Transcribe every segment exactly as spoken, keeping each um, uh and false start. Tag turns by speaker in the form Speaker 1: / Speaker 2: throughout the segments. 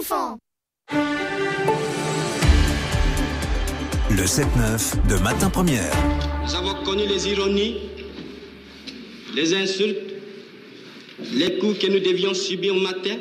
Speaker 1: enfants.
Speaker 2: Le sept neuf de Matin Première.
Speaker 3: Nous avons connu les ironies, les insultes, les coups que nous devions subir matin,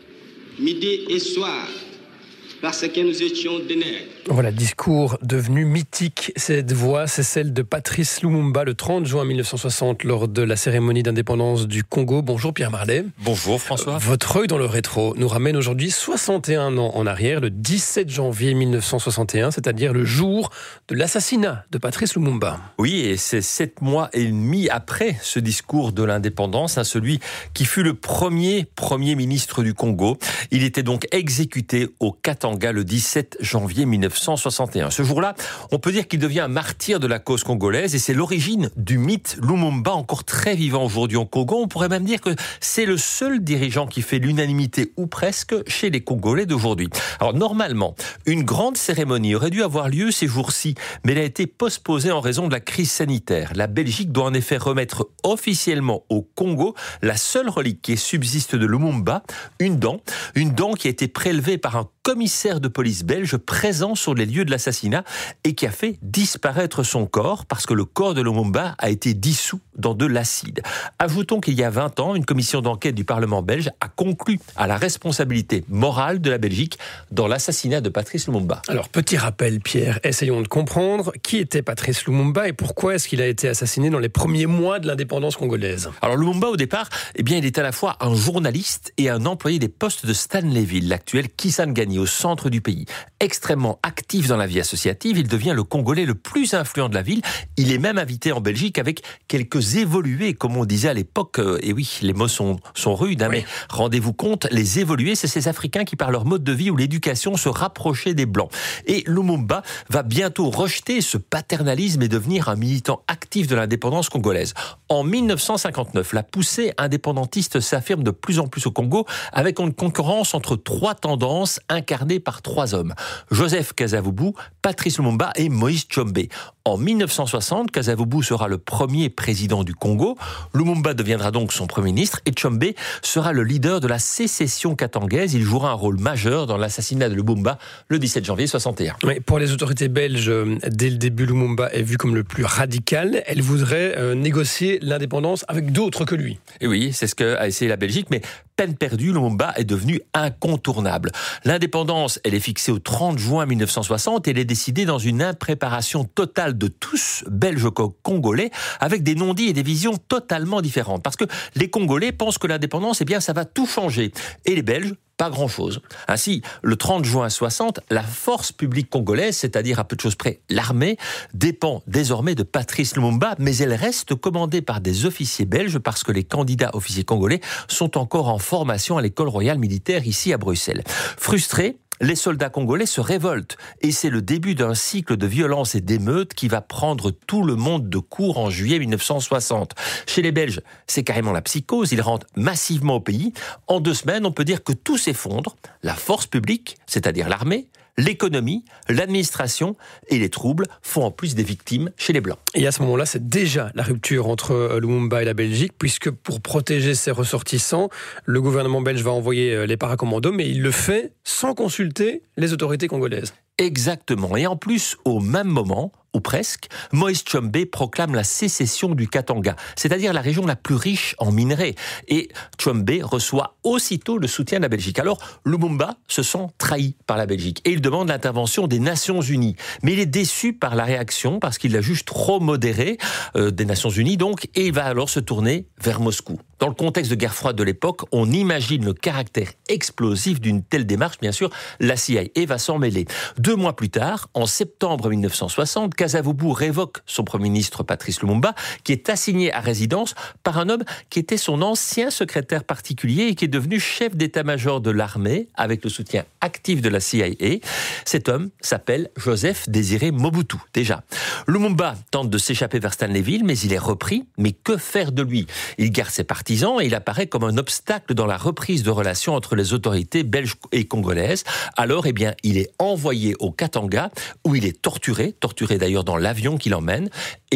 Speaker 3: midi et soir, parce que nous étions des nègres.
Speaker 4: Voilà, discours devenu mythique. Cette voix, c'est celle de Patrice Lumumba le trente juin mille neuf cent soixante lors de la cérémonie d'indépendance du Congo. Bonjour Pierre Marlet.
Speaker 5: Bonjour François.
Speaker 4: Votre œil dans le rétro nous ramène aujourd'hui soixante et un ans en arrière, le dix-sept janvier mille neuf cent soixante et un, c'est-à-dire le jour de l'assassinat de Patrice Lumumba.
Speaker 5: Oui, et c'est sept mois et demi après ce discours de l'indépendance, hein, celui qui fut le premier Premier ministre du Congo. Il était donc exécuté au Katanga le dix-sept janvier mille neuf cent soixante et un. Ce jour-là, on peut dire qu'il devient un martyr de la cause congolaise et c'est l'origine du mythe Lumumba, encore très vivant aujourd'hui en Congo. On pourrait même dire que c'est le seul dirigeant qui fait l'unanimité, ou presque, chez les Congolais d'aujourd'hui. Alors normalement, une grande cérémonie aurait dû avoir lieu ces jours-ci, mais elle a été postposée en raison de la crise sanitaire. La Belgique doit en effet remettre officiellement au Congo la seule relique qui subsiste de Lumumba, une dent, une dent qui a été prélevée par un commissaire de police belge présent sur les lieux de l'assassinat et qui a fait disparaître son corps parce que le corps de Lumumba a été dissous dans de l'acide. Ajoutons qu'il y a vingt ans, une commission d'enquête du Parlement belge a conclu à la responsabilité morale de la Belgique dans l'assassinat de Patrice Lumumba.
Speaker 4: Alors, petit rappel, Pierre, essayons de comprendre qui était Patrice Lumumba et pourquoi est-ce qu'il a été assassiné dans les premiers mois de l'indépendance congolaise.
Speaker 5: Alors Lumumba, au départ, eh bien, il est à la fois un journaliste et un employé des postes de Stanleyville, l'actuel Kisangani, au centre du pays. Extrêmement actif dans la vie associative, il devient le Congolais le plus influent de la ville. Il est même invité en Belgique avec quelques évolués, comme on disait à l'époque. Et oui, les mots sont, sont rudes, hein, oui. Mais rendez-vous compte, les évolués, c'est ces Africains qui, par leur mode de vie ou l'éducation, se rapprochaient des Blancs. Et Lumumba va bientôt rejeter ce paternalisme et devenir un militant actif de l'indépendance congolaise. En mille neuf cent cinquante-neuf, la poussée indépendantiste s'affirme de plus en plus au Congo, avec une concurrence entre trois tendances incarnées par trois hommes. Joseph Kasavubu, Patrice Lumumba et Moïse Tshombe. En mille neuf cent soixante, Kasavubu sera le premier président du Congo. Lumumba deviendra donc son premier ministre et Tshombe sera le leader de la sécession katangaise. Il jouera un rôle majeur dans l'assassinat de Lumumba le dix-sept janvier soixante et un.
Speaker 4: Oui, pour les autorités belges, dès le début, Lumumba est vu comme le plus radical. Elle voudrait euh, négocier l'indépendance avec d'autres que lui.
Speaker 5: Et oui, c'est ce qu'a essayé la Belgique, mais peine perdue, Lumumba est devenu incontournable. L'indépendance, elle est fixée au trente juin mille neuf cent soixante et elle est décidée dans une impréparation totale de tous, belges comme congolais, avec des non-dits et des visions totalement différentes. Parce que les Congolais pensent que l'indépendance, eh bien, ça va tout changer. Et les Belges, pas grand-chose. Ainsi, le trente juin soixante, la force publique congolaise, c'est-à-dire à peu de choses près l'armée, dépend désormais de Patrice Lumumba, mais elle reste commandée par des officiers belges parce que les candidats officiers congolais sont encore en formation à l'école royale militaire ici à Bruxelles. Frustrés, les soldats congolais se révoltent et c'est le début d'un cycle de violence et d'émeutes qui va prendre tout le monde de court en juillet mille neuf cent soixante. Chez les Belges, c'est carrément la psychose, ils rentrent massivement au pays. En deux semaines, on peut dire que tout s'effondre. La force publique, c'est-à-dire l'armée, l'économie, l'administration et les troubles font en plus des victimes chez les Blancs.
Speaker 4: Et à ce moment-là, c'est déjà la rupture entre Lumumba et la Belgique, puisque pour protéger ses ressortissants, le gouvernement belge va envoyer les paracommandos, mais il le fait sans consulter les autorités congolaises.
Speaker 5: Exactement. Et en plus, au même moment, ou presque, Moïse Tshombe proclame la sécession du Katanga, c'est-à-dire la région la plus riche en minerais. Et Tshombe reçoit aussitôt le soutien de la Belgique. Alors, Lumumba se sent trahi par la Belgique et il demande l'intervention des Nations Unies. Mais il est déçu par la réaction parce qu'il la juge trop modérée, euh, des Nations Unies donc, et il va alors se tourner vers Moscou. Dans le contexte de guerre froide de l'époque, on imagine le caractère explosif d'une telle démarche. Bien sûr, la C I A va s'en mêler. Deux mois plus tard, en septembre mille neuf cent soixante, Kasavubu révoque son Premier ministre Patrice Lumumba, qui est assigné à résidence par un homme qui était son ancien secrétaire particulier et qui est devenu chef d'état-major de l'armée avec le soutien actif de la C I A. Cet homme s'appelle Joseph Désiré Mobutu, déjà. Lumumba tente de s'échapper vers Stanleyville, mais il est repris. Mais que faire de lui ? Il garde ses partisans et il apparaît comme un obstacle dans la reprise de relations entre les autorités belges et congolaises. Alors, eh bien, il est envoyé au Katanga, où il est torturé, torturé d'ailleurs dans l'avion qui l'emmène, et il est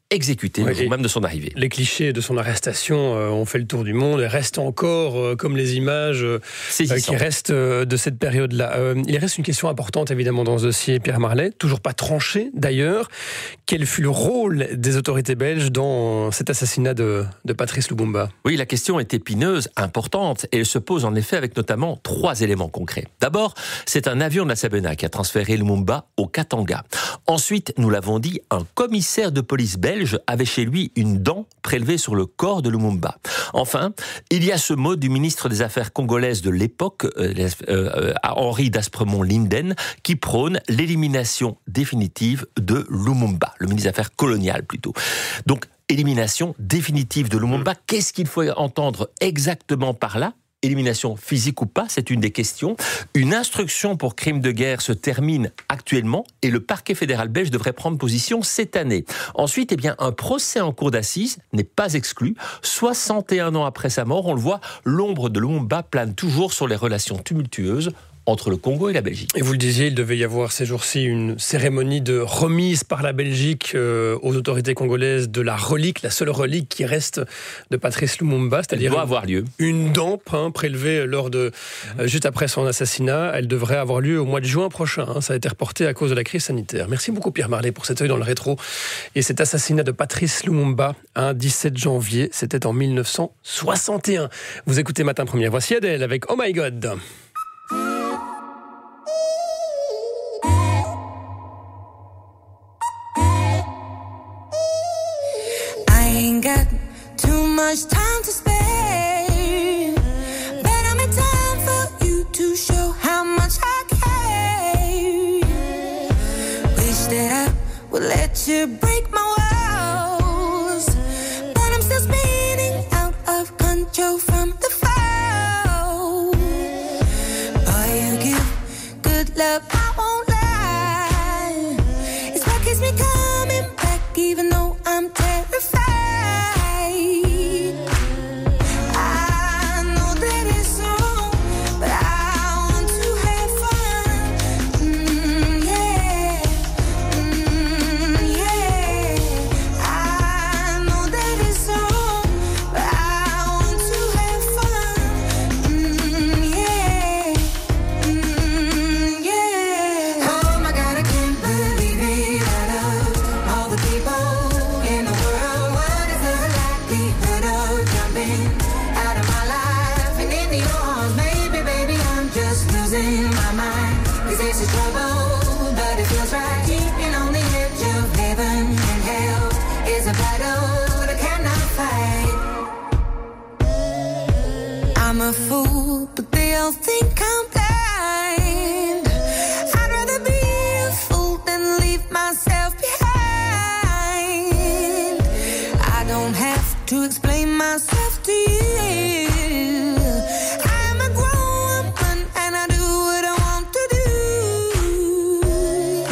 Speaker 5: exécuté
Speaker 4: ouais,
Speaker 5: le jour même de son arrivée.
Speaker 4: Les clichés de son arrestation euh, ont fait le tour du monde et restent encore euh, comme les images euh, qui restent euh, de cette période-là. Euh, il reste une question importante évidemment dans ce dossier, Pierre Marlet, toujours pas tranché d'ailleurs. Quel fut le rôle des autorités belges dans cet assassinat de, de Patrice Lumumba ?
Speaker 5: Oui, la question est épineuse, importante, et elle se pose en effet avec notamment trois éléments concrets. D'abord, c'est un avion de la Sabena qui a transféré Lumumba au Katanga. Ensuite, nous l'avons dit, un commissaire de police belge avait chez lui une dent prélevée sur le corps de Lumumba. Enfin, il y a ce mot du ministre des Affaires congolaises de l'époque, euh, euh, Henri d'Aspremont-Linden, qui prône l'élimination définitive de Lumumba, le ministre des Affaires coloniales plutôt. Donc, élimination définitive de Lumumba, qu'est-ce qu'il faut entendre exactement par là ? Élimination physique ou pas, c'est une des questions. Une instruction pour crime de guerre se termine actuellement et le parquet fédéral belge devrait prendre position cette année. Ensuite, eh bien, un procès en cour d'assises n'est pas exclu. soixante et un ans après sa mort, on le voit, l'ombre de Lumumba plane toujours sur les relations tumultueuses entre le Congo et la Belgique.
Speaker 4: Et vous le disiez, il devait y avoir ces jours-ci une cérémonie de remise par la Belgique euh, aux autorités congolaises de la relique, la seule relique qui reste de Patrice Lumumba, c'est-à-dire
Speaker 5: Elle doit avoir lieu.
Speaker 4: Une dent hein, prélevée lors de, mmh. euh, juste après son assassinat. Elle devrait avoir lieu au mois de juin prochain. Hein. Ça a été reporté à cause de la crise sanitaire. Merci beaucoup Pierre Marlet pour cet œil dans le rétro. Et cet assassinat de Patrice Lumumba, un dix-sept janvier, c'était en mille neuf cent soixante et un. Vous écoutez Matin Première. Voici Adèle avec Oh My God.
Speaker 1: Got too much time to spare, but I make time for you to show how much I care. Wish that I would let you break my walls, but I'm still spinning out of control from the fall. Boy, you give good love, I won't lie. It's what keeps me coming back, even though I'm terrified. I'm a fool, but they all think I'm blind. I'd rather be a fool than leave myself behind. I don't have to explain myself to you. I'm a grown woman and I do what I want to do.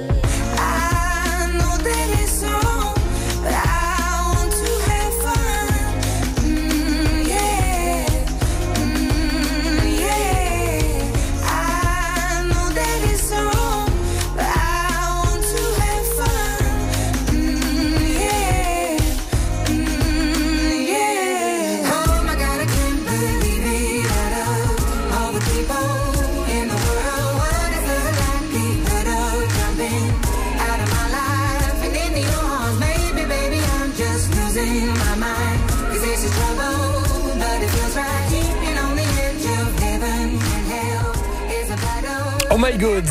Speaker 1: I know that it's wrong, but I want to have fun. Mm, yeah. Mm, yeah. I know that it's wrong, but I want to have fun. Mm, yeah. Mm, yeah. Oh my God, I can't believe it. Out of all the people in the world, what is the likelihood of jumping out of my life and into your arms? Maybe, baby, I'm just losing my mind. 'Cause this is trouble, but it feels right. Keeping on the edge of heaven and hell is a battle.
Speaker 4: Oh my God.